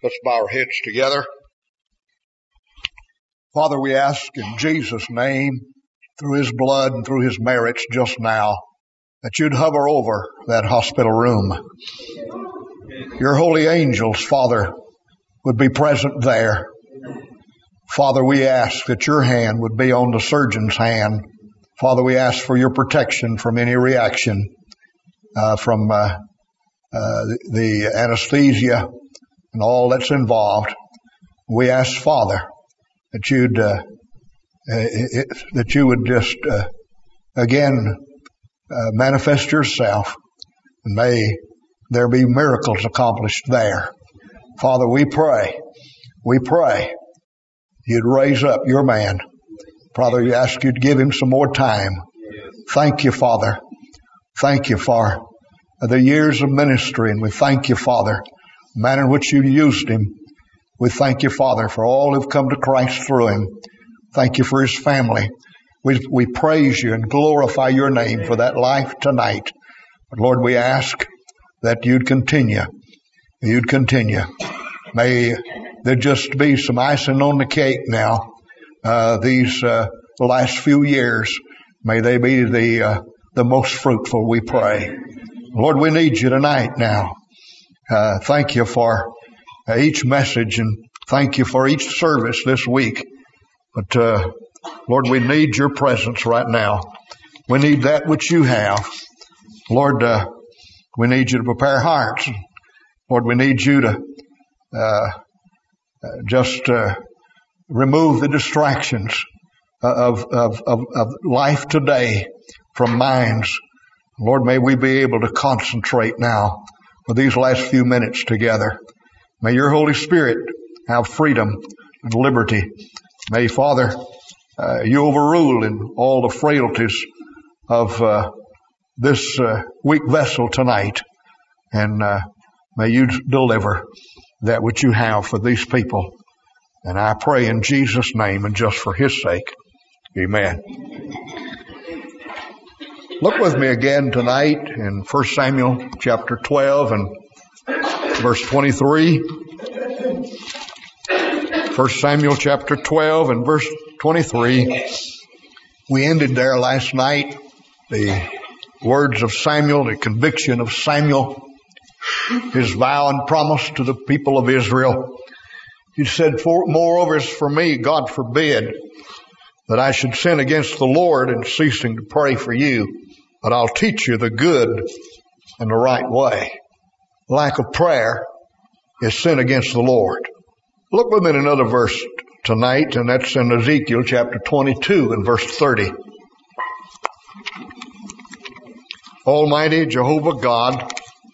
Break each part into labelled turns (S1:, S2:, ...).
S1: Let's bow our heads together. Father, we ask in Jesus' name, through His blood and through His merits just now, that You'd hover over that hospital room. Your holy angels, Father, would be present there. Father, we ask that Your hand would be on the surgeon's hand. Father, we ask for Your protection from any reaction from the anesthesia and all that's involved. We ask, Father, that You would just again manifest Yourself, and may there be miracles accomplished there. Father, we pray You'd raise up Your man. Father, we ask You'd give him some more time. Thank You, Father. Thank You for the years of ministry, and we thank You, Father, the manner in which You used him. We thank You, Father, for all who've come to Christ through him. Thank You for his family. We praise You and glorify Your name for that life tonight. But Lord, we ask that You'd continue. You'd continue. May there just be some icing on the cake now. These last few years, may they be the most fruitful, we pray. Lord, we need You tonight now. Thank You for each message, and thank You for each service this week. But Lord, we need Your presence right now. We need that which You have. Lord, we need You to prepare hearts. Lord, we need You to just remove the distractions of life today from minds. Lord, may we be able to concentrate now for these last few minutes together. May Your Holy Spirit have freedom and liberty. May, Father, You overrule in all the frailties of this weak vessel tonight. And may You deliver that which You have for these people. And I pray in Jesus' name and just for His sake. Amen. Look with me again tonight in 1 Samuel chapter 12 and verse 23. 1 Samuel chapter 12 and verse 23. We ended there last night. The words of Samuel, the conviction of Samuel, his vow and promise to the people of Israel. He said, moreover, as for me, God forbid that I should sin against the Lord in ceasing to pray for you, but I'll teach you the good and the right way. Lack of prayer is sin against the Lord. Look with me at another verse tonight, and that's in Ezekiel chapter 22 and verse 30. Almighty Jehovah God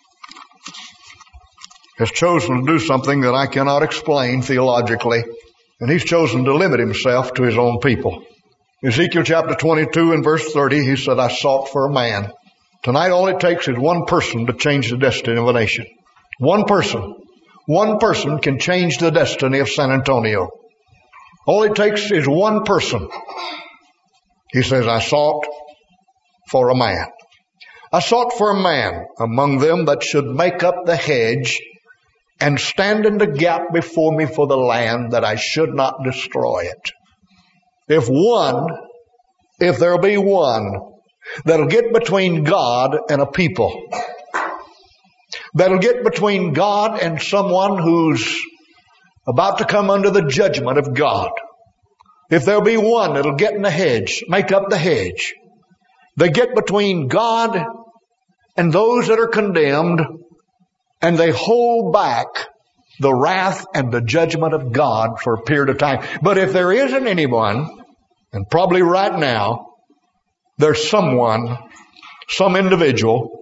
S1: has chosen to do something that I cannot explain theologically, and He's chosen to limit Himself to His own people. Ezekiel chapter 22 and verse 30, He said, I sought for a man. Tonight all it takes is one person to change the destiny of a nation. One person. One person can change the destiny of San Antonio. All it takes is one person. He says, I sought for a man. I sought for a man among them that should make up the hedge and stand in the gap before me for the land, that I should not destroy it. If there'll be one that'll get between God and a people, that'll get between God and someone who's about to come under the judgment of God, if there'll be one that'll get in the hedge, make up the hedge, they get between God and those that are condemned, and they hold back the wrath and the judgment of God for a period of time. But if there isn't anyone, and probably right now, there's someone, some individual,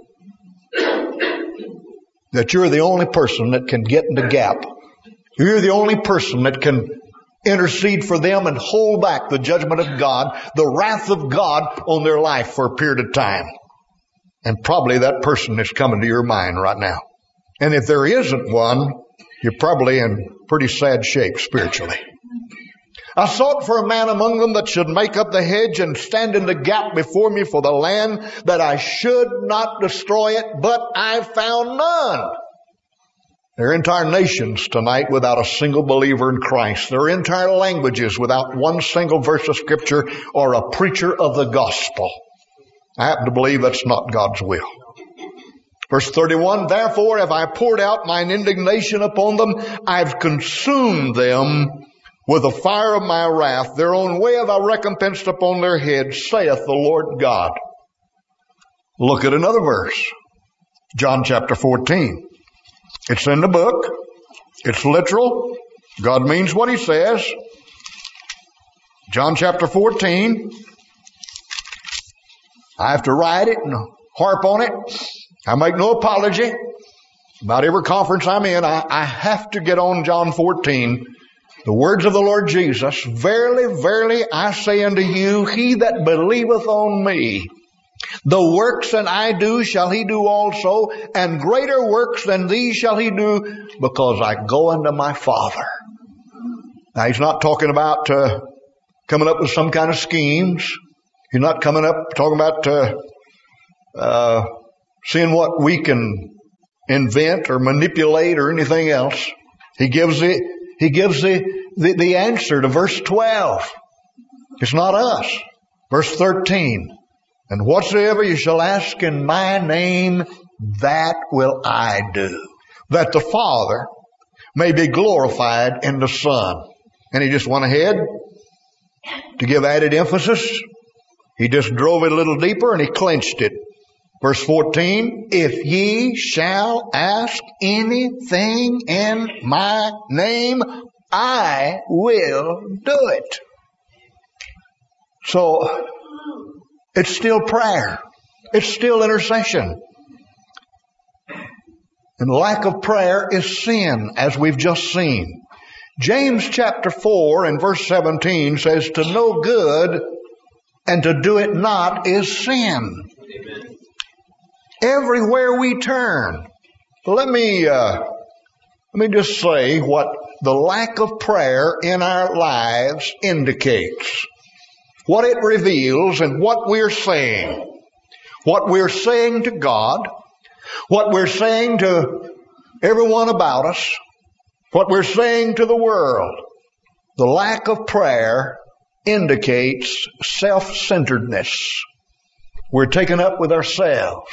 S1: that you're the only person that can get in the gap. You're the only person that can intercede for them and hold back the judgment of God, the wrath of God on their life for a period of time. And probably that person is coming to your mind right now. And if there isn't one, you're probably in pretty sad shape spiritually. I sought for a man among them that should make up the hedge and stand in the gap before me for the land, that I should not destroy it, but I found none. There are entire nations tonight without a single believer in Christ. There are entire languages without one single verse of Scripture or a preacher of the gospel. I happen to believe that's not God's will. Verse 31, therefore have I poured out mine indignation upon them. I've consumed them with the fire of my wrath. Their own way have I recompensed upon their heads, saith the Lord God. Look at another verse. John chapter 14. It's in the book. It's literal. God means what He says. John chapter 14. I have to write it and harp on it. I make no apology. About every conference I'm in, I have to get on John 14. The words of the Lord Jesus, verily, verily, I say unto you, he that believeth on me, the works that I do shall he do also, and greater works than these shall he do, because I go unto my Father. Now, he's not talking about coming up with some kind of schemes. He's not talking about seeing what we can invent or manipulate or anything else. He gives the answer to verse 12. It's not us. Verse 13. And whatsoever you shall ask in my name, that will I do, that the Father may be glorified in the Son. And he just went ahead to give added emphasis. He just drove it a little deeper and he clinched it. Verse 14, if ye shall ask anything in my name, I will do it. So, it's still prayer. It's still intercession. And lack of prayer is sin, as we've just seen. James chapter 4 and verse 17 says, to know good and to do it not is sin. Amen. Everywhere we turn. Let me just say what the lack of prayer in our lives indicates. What it reveals and what we're saying. What we're saying to God. What we're saying to everyone about us. What we're saying to the world. The lack of prayer indicates self-centeredness. We're taken up with ourselves.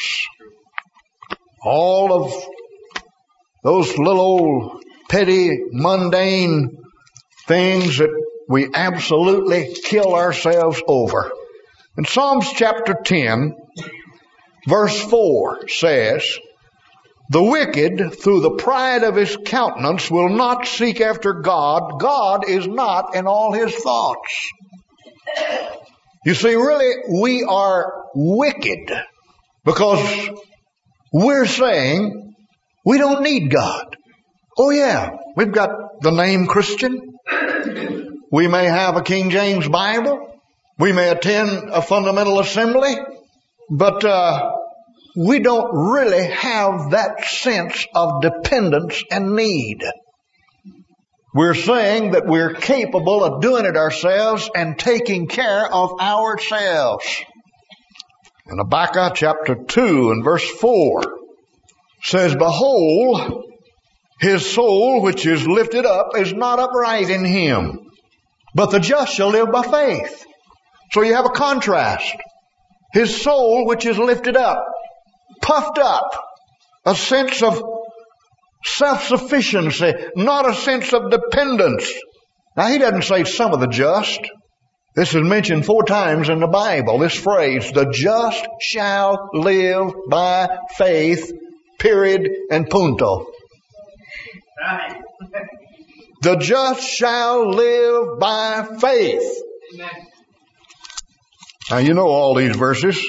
S1: All of those little old petty, mundane things that we absolutely kill ourselves over. In Psalms chapter 10, verse 4 says, the wicked, through the pride of his countenance, will not seek after God. God is not in all his thoughts. You see, really, we are wicked because we're saying we don't need God. Oh yeah, we've got the name Christian. We may have a King James Bible. We may attend a fundamental assembly. But we don't really have that sense of dependence and need. We're saying that we're capable of doing it ourselves and taking care of ourselves. In Habakkuk chapter 2 and verse 4 says, behold, his soul which is lifted up is not upright in him, but the just shall live by faith. So you have a contrast. His soul which is lifted up, puffed up, a sense of self-sufficiency, not a sense of dependence. Now he doesn't say some of the just. This is mentioned 4 times in the Bible, this phrase, the just shall live by faith, period and punto. Right. The just shall live by faith. Amen. Now you know all these verses.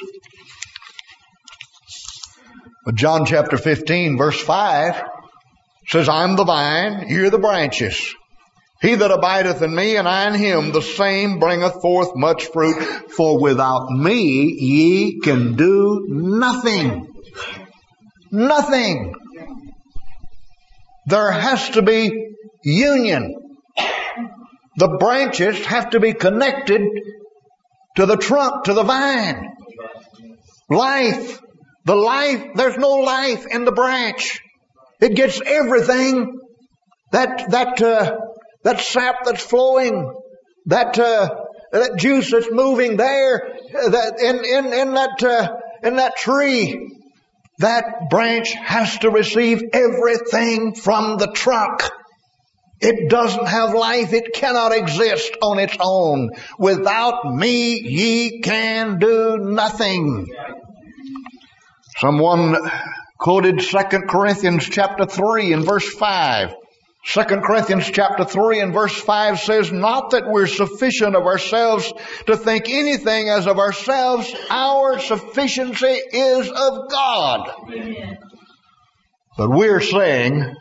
S1: But John chapter 15 verse 5 says, I'm the vine, ye are the branches. He that abideth in me and I in him, the same bringeth forth much fruit. For without me ye can do nothing. Nothing. There has to be union. The branches have to be connected to the trunk, to the vine. Life. The life, there's no life in the branch. It gets everything. That sap that's flowing, that juice that's moving there, in that tree, that branch has to receive everything from the trunk. It doesn't have life. It cannot exist on its own. Without me, ye can do nothing. Someone quoted 2 Corinthians chapter 3 and verse 5. 2 Corinthians chapter 3 and verse 5 says, not that we're sufficient of ourselves to think anything as of ourselves. Our sufficiency is of God. Amen. But we're saying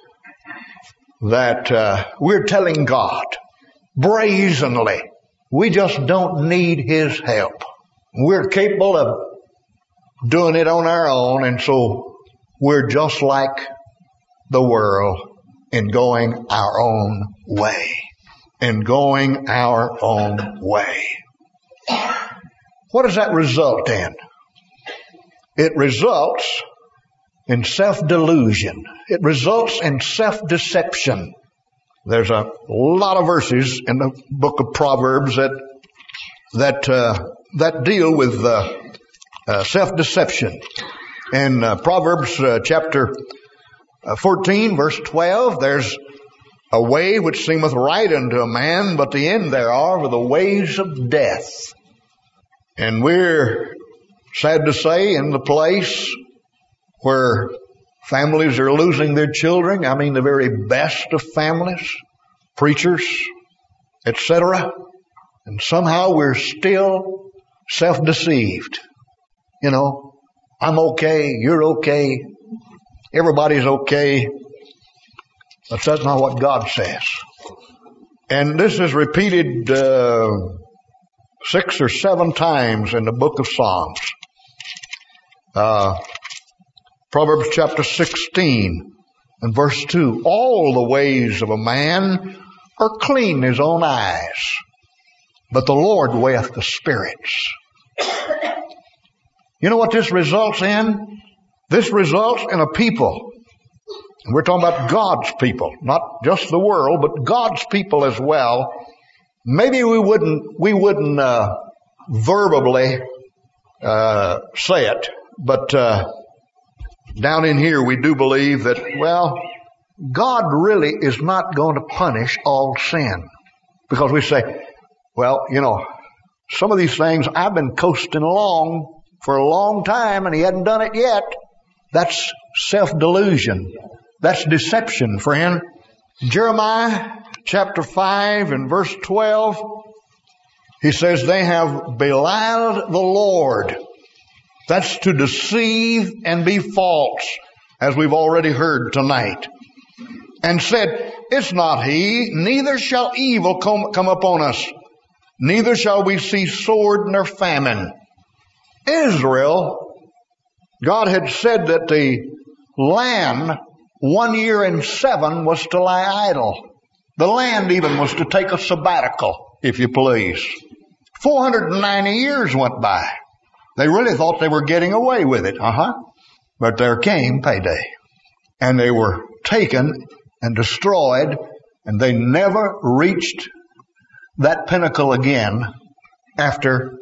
S1: that we're telling God brazenly, we just don't need His help. We're capable of doing it on our own, and so we're just like the world in going our own way. In going our own way. What does that result in? It results in self-delusion. It results in self-deception. There's a lot of verses in the book of Proverbs that deal with self-deception. In Proverbs chapter 14, verse 12, there's a way which seemeth right unto a man, but the end thereof are the ways of death. And we're, sad to say, in the place where families are losing their children. I mean, the very best of families, preachers, etc. And somehow we're still self-deceived. You know, I'm okay, you're okay, everybody's okay. But that's not what God says. And this is repeated 6 or 7 times in the book of Psalms. Proverbs chapter 16 and verse 2. All the ways of a man are clean in his own eyes, but the Lord weigheth the spirits. You know what this results in? This results in a people. And we're talking about God's people, not just the world, but God's people as well. Maybe we wouldn't verbally say it, but down in here we do believe that, well, God really is not going to punish all sin. Because we say, well, you know, some of these things I've been coasting along for a long time and He hadn't done it yet. That's self-delusion. That's deception, friend. Jeremiah chapter 5 and verse 12, he says, they have beguiled the Lord. That's to deceive and be false, as we've already heard tonight. And said, it's not He, neither shall evil come upon us, neither shall we see sword nor famine. Israel, God had said that the land 1 year and 7 was to lie idle. The land even was to take a sabbatical, if you please. 490 years went by. They really thought they were getting away with it. But there came payday. And they were taken and destroyed, and they never reached that pinnacle again after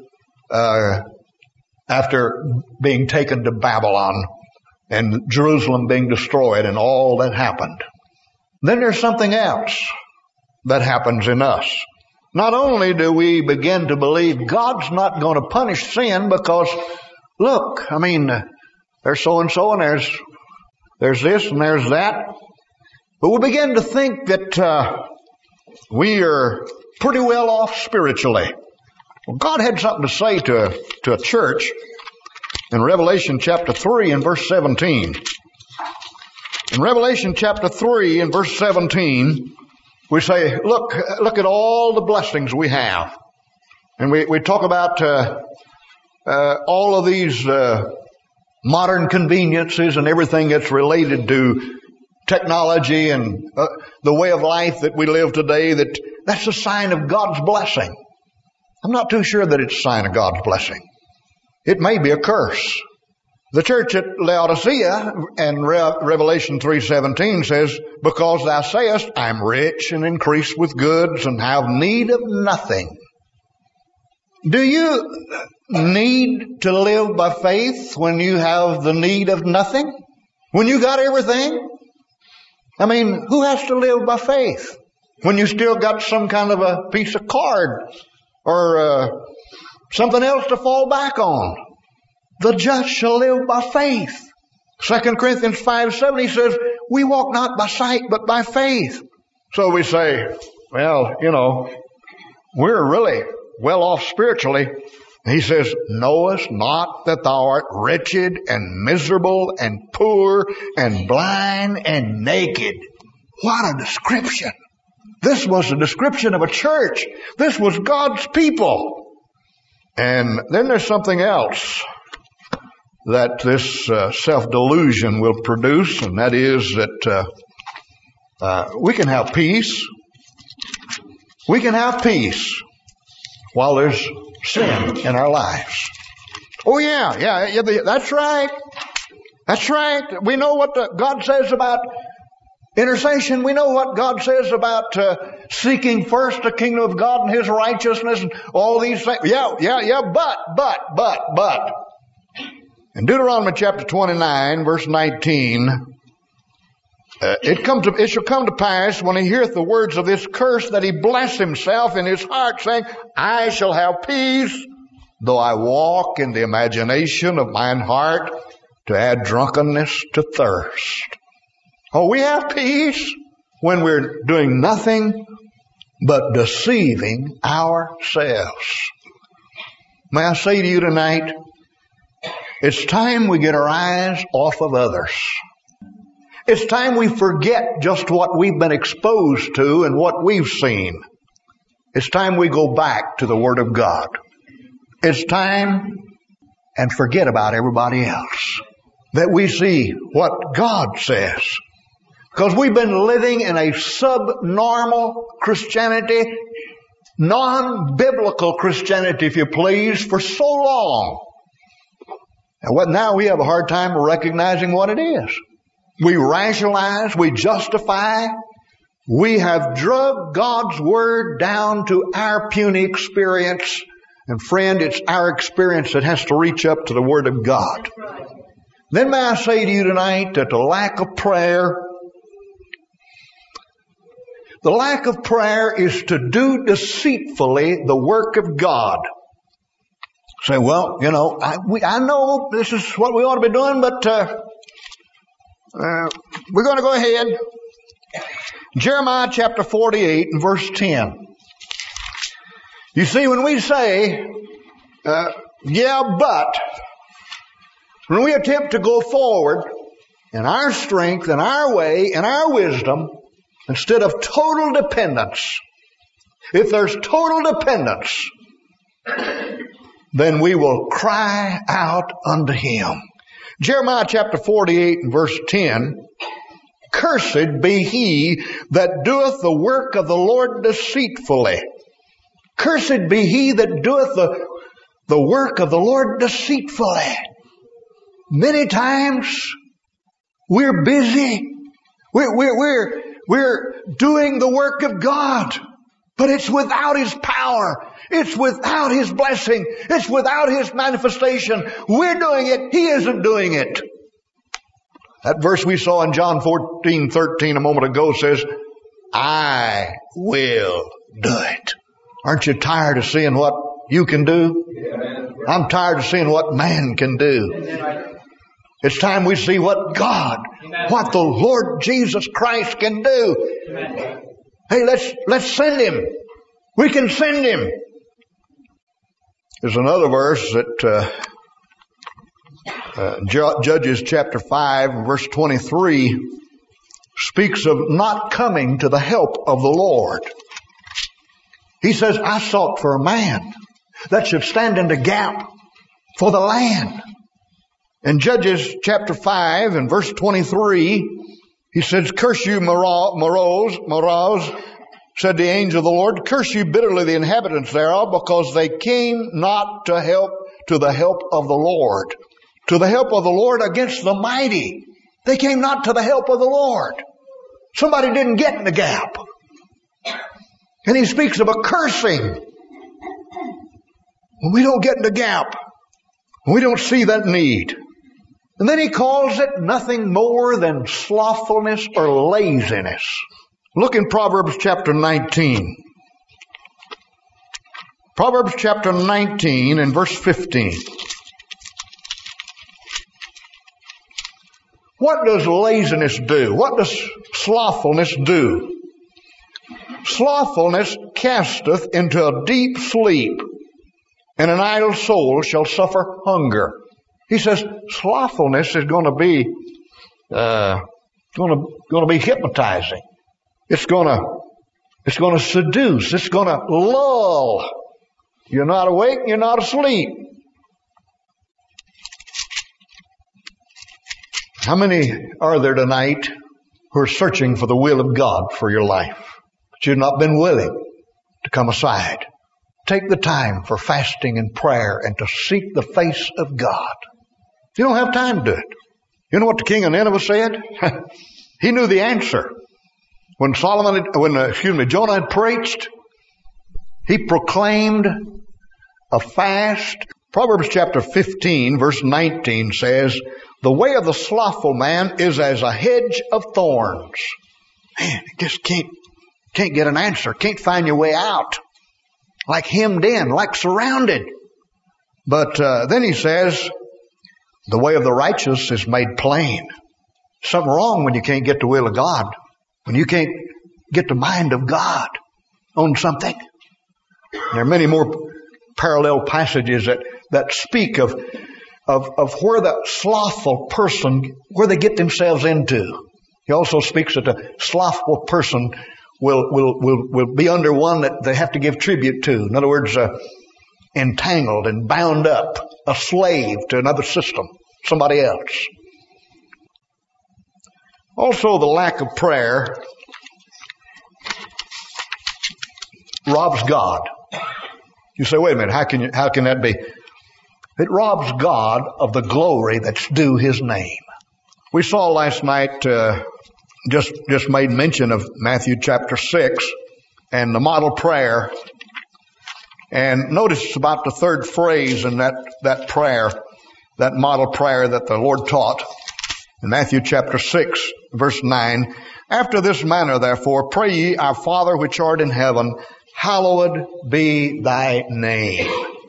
S1: being taken to Babylon and Jerusalem being destroyed and all that happened. Then there's something else that happens in us. Not only do we begin to believe God's not going to punish sin because, look, I mean, there's so-and-so and there's this and there's that. But we begin to think that we are pretty well off spiritually. Well, God had something to say to a church in Revelation chapter 3 and verse 17. In Revelation chapter 3 and verse 17, we say, look at all the blessings we have. And we talk about all of these modern conveniences and everything that's related to technology and the way of life that we live today, that's a sign of God's blessing. I'm not too sure that it's a sign of God's blessing. It may be a curse. The church at Laodicea in Revelation 3:17 says, because thou sayest, I'm rich and increase with goods and have need of nothing. Do you need to live by faith when you have the need of nothing? When you got everything? I mean, who has to live by faith when you still got some kind of a piece of card or something else to fall back on? The just shall live by faith. 2 Corinthians 5:7 says, we walk not by sight, but by faith. So we say, well, we're really well off spiritually. He says, knowest not that thou art wretched and miserable and poor and blind and naked? What a description. This was a description of a church. This was God's people. And then there's something else that this self-delusion will produce, and that is that we can have peace. We can have peace while there's sin in our lives. Oh yeah, that's right. That's right. We know what God says about intercession. We know what God says about seeking first the kingdom of God and His righteousness and all these things. Yeah, but. In Deuteronomy chapter 29, verse 19, it shall come to pass when he heareth the words of this curse that he bless himself in his heart, saying, I shall have peace, though I walk in the imagination of mine heart, to add drunkenness to thirst. Oh, we have peace when we're doing nothing but deceiving ourselves. May I say to you tonight, it's time we get our eyes off of others. It's time we forget just what we've been exposed to and what we've seen. It's time we go back to the Word of God. It's time and forget about everybody else. That we see what God says. Because we've been living in a subnormal Christianity, non-biblical Christianity, if you please, for so long. And now we have a hard time recognizing what it is. We rationalize, we justify, we have drugged God's Word down to our puny experience. And friend, it's our experience that has to reach up to the Word of God. Then may I say to you tonight that the lack of prayer is to do deceitfully the work of God. Say, well, I know this is what we ought to be doing, but we're going to go ahead. Jeremiah chapter 48 and verse 10. You see, when we say, but, when we attempt to go forward in our strength, in our way, in our wisdom, instead of total dependence, if there's total dependence, then we will cry out unto Him. Jeremiah chapter 48 and verse 10, cursed be he that doeth the work of the Lord deceitfully. Cursed be he that doeth the work of the Lord deceitfully. Many times we're busy. We're doing the work of God, but it's without His power. It's without His blessing. It's without His manifestation. We're doing it. He isn't doing it. That verse we saw in John 14:13 a moment ago says, I will do it. Aren't you tired of seeing what you can do? I'm tired of seeing what man can do. It's time we see what God, what the Lord Jesus Christ can do. Hey, let's send Him. We can send Him. There's another verse that Judges chapter 5 verse 23 speaks of not coming to the help of the Lord. He says, I sought for a man that should stand in the gap for the land. In Judges chapter 5 and verse 23, he says, curse you, Meroz, said the angel of the Lord, curse you bitterly the inhabitants thereof, because they came not to the help of the Lord. to the help of the Lord against the mighty. They came not to the help of the Lord. Somebody didn't get in the gap. And he speaks of a cursing. When we don't get in the gap, when we don't see that need. And then he calls it nothing more than slothfulness or laziness. Look in Proverbs chapter 19. Proverbs chapter 19 and verse 15. What does laziness do? What does slothfulness do? Slothfulness casteth into a deep sleep, and an idle soul shall suffer hunger. He says slothfulness is going to be hypnotizing. It's going to seduce. It's going to lull. You're not awake, you're not asleep. How many are there tonight who are searching for the will of God for your life, but you've not been willing to come aside? Take the time for fasting and prayer and to seek the face of God. You don't have time to do it. You know what the king of Nineveh said? He knew the answer. When Jonah had preached, he proclaimed a fast. Proverbs chapter 15 verse 19 says, the way of the slothful man is as a hedge of thorns. Man, you just can't get an answer. Can't find your way out. Like hemmed in, like surrounded. But then he says, the way of the righteous is made plain. Something wrong when you can't get the will of God. When you can't get the mind of God on something. There are many more parallel passages that speak of where the slothful person, where they get themselves into. He also speaks that the slothful person will be under one that they have to give tribute to. In other words, entangled and bound up, a slave to another system, somebody else. Also, the lack of prayer robs God. You say, wait a minute, how can that be? It robs God of the glory that's due His name. We saw last night, just made mention of Matthew chapter 6 and the model prayer. And notice it's about the third phrase in that prayer, that model prayer that the Lord taught in Matthew chapter 6, verse 9. After this manner, therefore, pray ye, our Father which art in heaven, hallowed be thy name.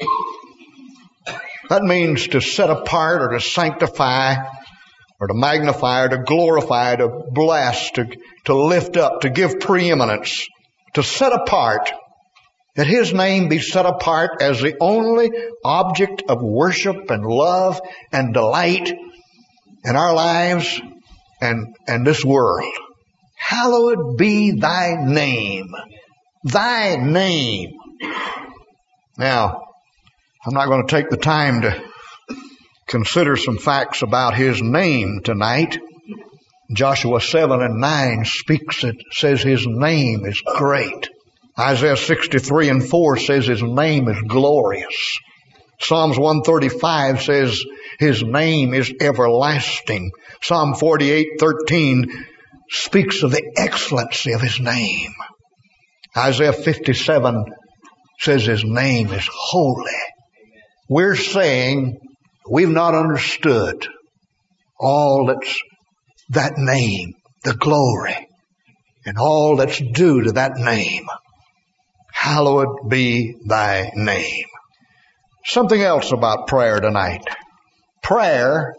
S1: That means to set apart or to sanctify or to magnify or to glorify, to bless, to lift up, to give preeminence, to set apart, that His name be set apart as the only object of worship and love and delight in our lives and this world. Hallowed be thy name. Thy name. Now, I'm not going to take the time to consider some facts about His name tonight. Joshua 7 and 9 says His name is great. Isaiah 63 and 4 says His name is glorious. Psalms 135 says His name is everlasting. Psalm 48:13 speaks of the excellency of His name. Isaiah 57 says His name is holy. We're saying we've not understood all that's that name, the glory, and all that's due to that name. Hallowed be thy name. Something else about prayer tonight. Prayer,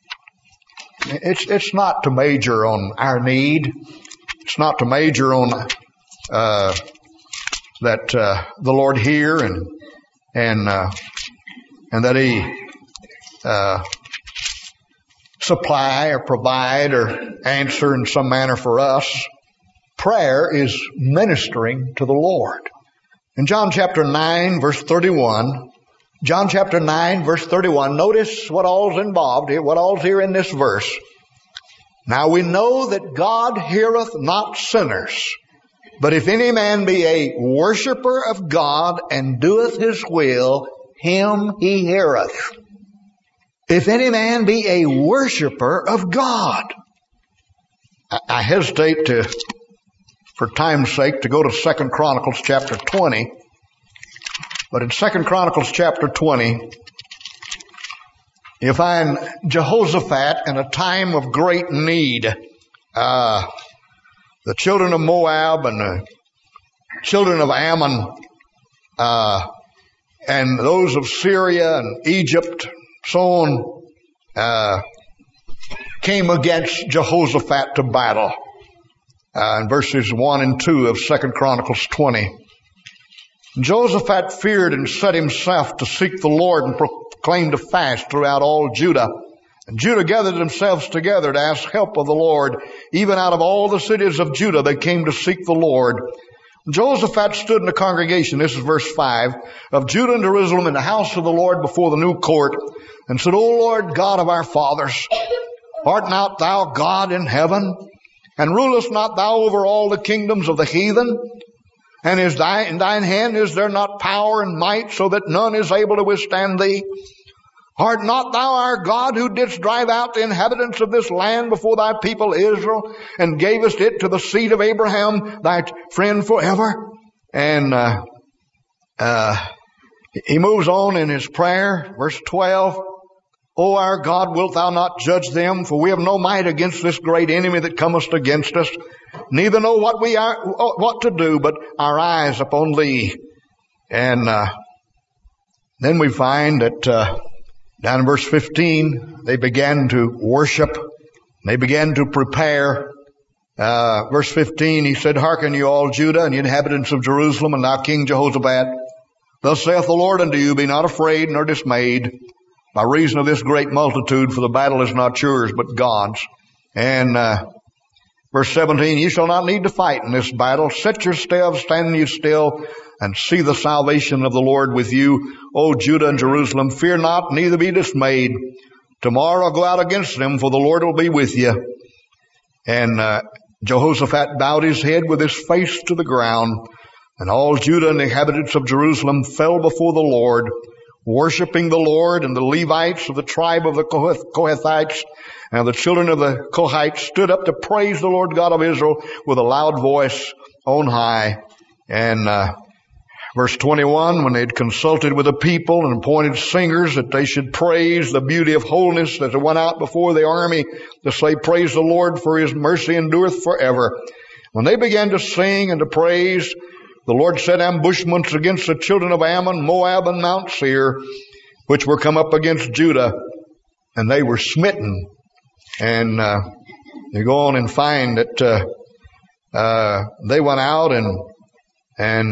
S1: it's not to major on our need. It's not to major on that the Lord hear and that He supply or provide or answer in some manner for us. Prayer is ministering to the Lord. In John chapter 9, verse 31, John chapter 9, verse 31, notice what all's involved here, what all's here in this verse. Now we know that God heareth not sinners, but if any man be a worshipper of God and doeth His will, him He heareth. if any man be a worshiper of God. I hesitate to, for time's sake, to go to 2 Chronicles chapter 20. But in 2 Chronicles chapter 20, you find Jehoshaphat in a time of great need. The children of Moab and the children of Ammon, and those of Syria and Egypt, so on, came against Jehoshaphat to battle. In verses 1 and 2 of 2 Chronicles 20. Jehoshaphat feared and set himself to seek the Lord and proclaimed a fast throughout all Judah. And Judah gathered themselves together to ask help of the Lord. Even out of all the cities of Judah, they came to seek the Lord. Jehoshaphat stood in the congregation, this is verse 5, of Judah and Jerusalem in the house of the Lord before the new court, and said, O Lord God of our fathers, art not thou God in heaven? And rulest not thou over all the kingdoms of the heathen? And in thine hand is there not power and might, so that none is able to withstand thee? Art not thou our God, who didst drive out the inhabitants of this land before thy people Israel, and gavest it to the seed of Abraham, thy friend forever? And he moves on in his prayer, verse 12. O our God, wilt thou not judge them? For we have no might against this great enemy that cometh against us, neither know what to do, but our eyes upon thee. And then we find that down in verse 15, they began to worship. They began to prepare. Verse 15, he said, Hearken you all Judah and the inhabitants of Jerusalem, and thou King Jehoshaphat. Thus saith the Lord unto you, be not afraid nor dismayed by reason of this great multitude, for the battle is not yours, but God's. And verse 17, you shall not need to fight in this battle. Set yourselves, stand you still, and see the salvation of the Lord with you, O Judah and Jerusalem. Fear not, neither be dismayed. Tomorrow go out against them, for the Lord will be with you. And Jehoshaphat bowed his head with his face to the ground, and all Judah and the inhabitants of Jerusalem fell before the Lord, worshiping the Lord. And the Levites of the tribe of the Kohathites and the children of the Kohathites stood up to praise the Lord God of Israel with a loud voice on high. And verse 21, when they had consulted with the people and appointed singers that they should praise the beauty of holiness, as they went out before the army to say, praise the Lord, for his mercy endureth forever. When they began to sing and to praise, the Lord set ambushments against the children of Ammon, Moab, and Mount Seir, which were come up against Judah, and they were smitten. And you go on and find that they went out and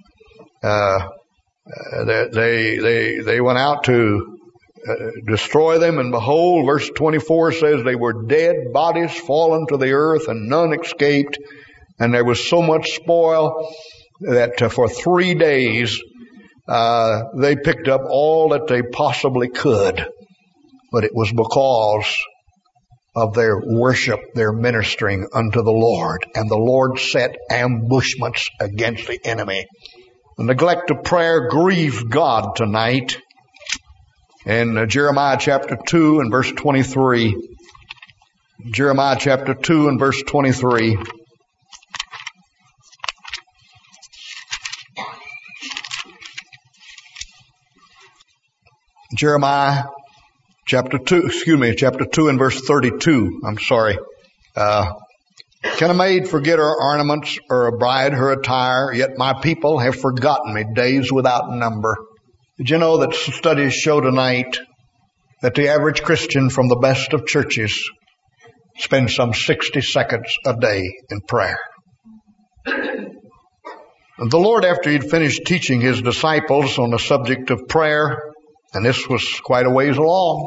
S1: they went out to destroy them. And behold, verse 24 says they were dead bodies fallen to the earth, and none escaped. And there was so much spoil that for 3 days they picked up all that they possibly could. But it was because of their worship, their ministering unto the Lord. And the Lord set ambushments against the enemy. The neglect of prayer grieves God tonight. In Jeremiah chapter 2 and verse 23. Jeremiah chapter 2 and verse 23. Jeremiah chapter 2 and verse 32. I'm sorry. Can a maid forget her ornaments, or a bride her attire? Yet my people have forgotten me days without number. Did you know that studies show tonight that the average Christian from the best of churches spends some 60 seconds a day in prayer? And the Lord, after he'd finished teaching his disciples on the subject of prayer, and this was quite a ways along,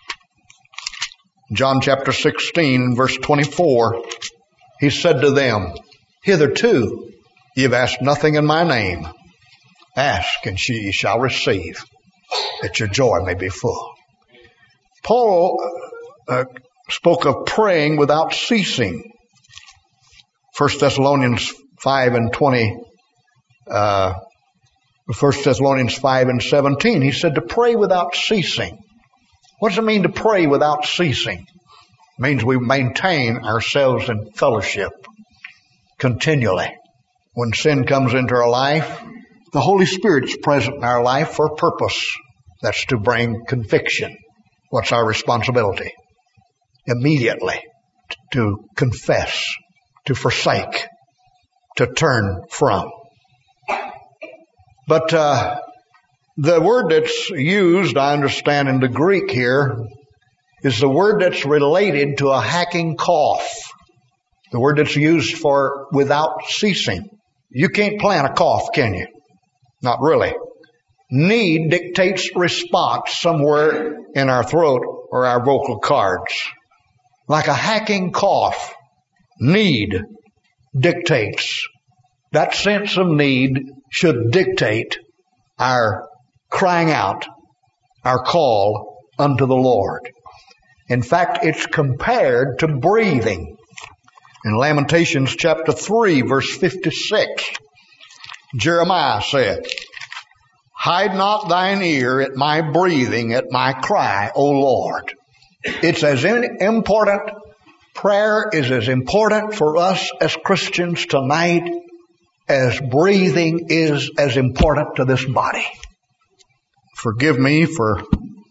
S1: John chapter 16, verse 24, he said to them, hitherto ye have asked nothing in my name. Ask, and ye shall receive, that your joy may be full. Paul spoke of praying without ceasing. 1 Thessalonians 5 and 20, 1 Thessalonians 5 and 17, he said to pray without ceasing. What does it mean to pray without ceasing? It means we maintain ourselves in fellowship continually. When sin comes into our life, the Holy Spirit's present in our life for a purpose. That's to bring conviction. What's our responsibility? Immediately to confess, to forsake, to turn from. But the word that's used, I understand in the Greek here, is the word that's related to a hacking cough. The word that's used for without ceasing. You can't plan a cough, can you? Not really. Need dictates response somewhere in our throat or our vocal cords. Like a hacking cough. Need dictates. That sense of need should dictate our crying out, our call unto the Lord. In fact, it's compared to breathing. In Lamentations chapter 3, verse 56, Jeremiah said, hide not thine ear at my breathing, at my cry, O Lord. It's as important, prayer is as important for us as Christians tonight as breathing is as important to this body. Forgive me for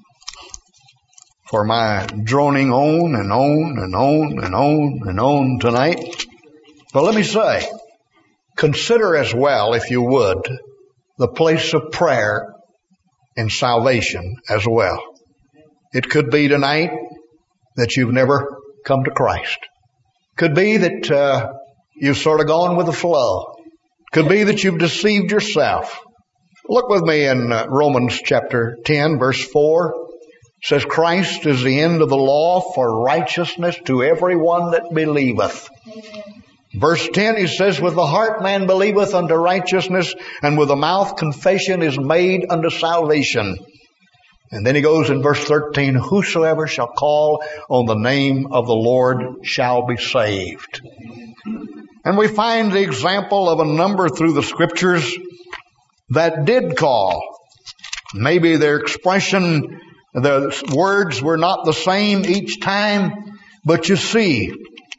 S1: my droning on and on and on and on and on tonight. But let me say, consider as well, if you would, the place of prayer in salvation as well. It could be tonight that you've never come to Christ. Could be that you've sort of gone with the flow. Could be that you've deceived yourself. Look with me in Romans chapter 10, verse 4. It says, Christ is the end of the law for righteousness to everyone that believeth. Verse 10, he says, with the heart man believeth unto righteousness, and with the mouth confession is made unto salvation. And then he goes in verse 13, whosoever shall call on the name of the Lord shall be saved. And we find the example of a number through the scriptures that did call. Maybe their expression, the words were not the same each time, but you see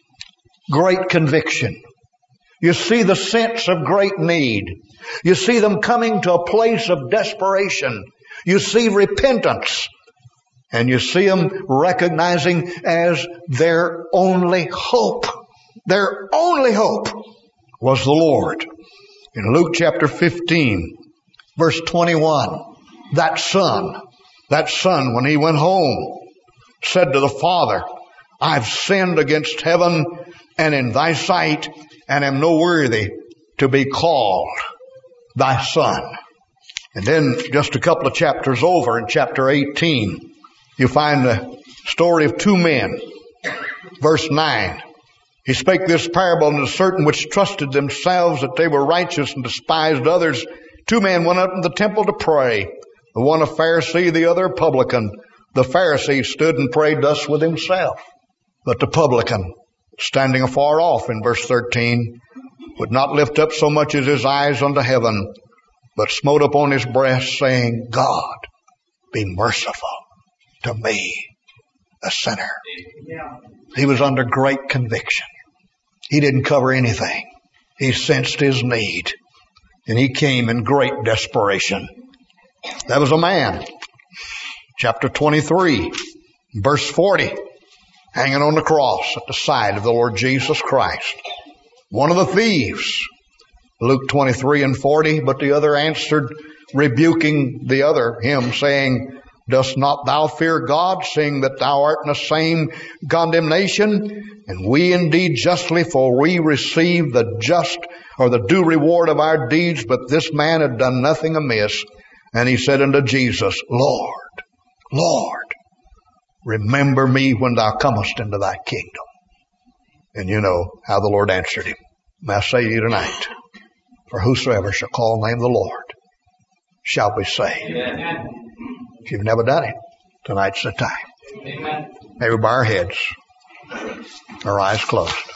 S1: great conviction. You see the sense of great need. You see them coming to a place of desperation. You see repentance. And you see them recognizing as their only hope. Their only hope was the Lord. In Luke chapter 15, verse 21, that son, when he went home, said to the father, I've sinned against heaven and in thy sight, and am no worthy to be called thy son. And then just a couple of chapters over, in chapter 18, you find the story of two men. Verse 9, he spake this parable unto certain which trusted themselves that they were righteous and despised others. Two men went up to the temple to pray, the one a Pharisee, the other a publican. The Pharisee stood and prayed thus with himself. But the publican, standing afar off in verse 13, would not lift up so much as his eyes unto heaven, but smote upon his breast, saying, God, be merciful to me, a sinner. He was under great conviction. He didn't cover anything. He sensed his need, and he came in great desperation. That was a man. Chapter 23, verse 40, hanging on the cross at the side of the Lord Jesus Christ. One of the thieves, Luke 23 and 40, but the other answered, rebuking the other, him, saying, dost not thou fear God, seeing that thou art in the same condemnation? And we indeed justly, for we receive the just or the due reward of our deeds, but this man had done nothing amiss. And he said unto Jesus, Lord, Lord, remember me when thou comest into thy kingdom. And you know how the Lord answered him. May I say to you tonight, for whosoever shall call the name of the Lord shall be saved. Amen. If you've never done it, tonight's the time. Amen. May we bow our heads, our eyes closed.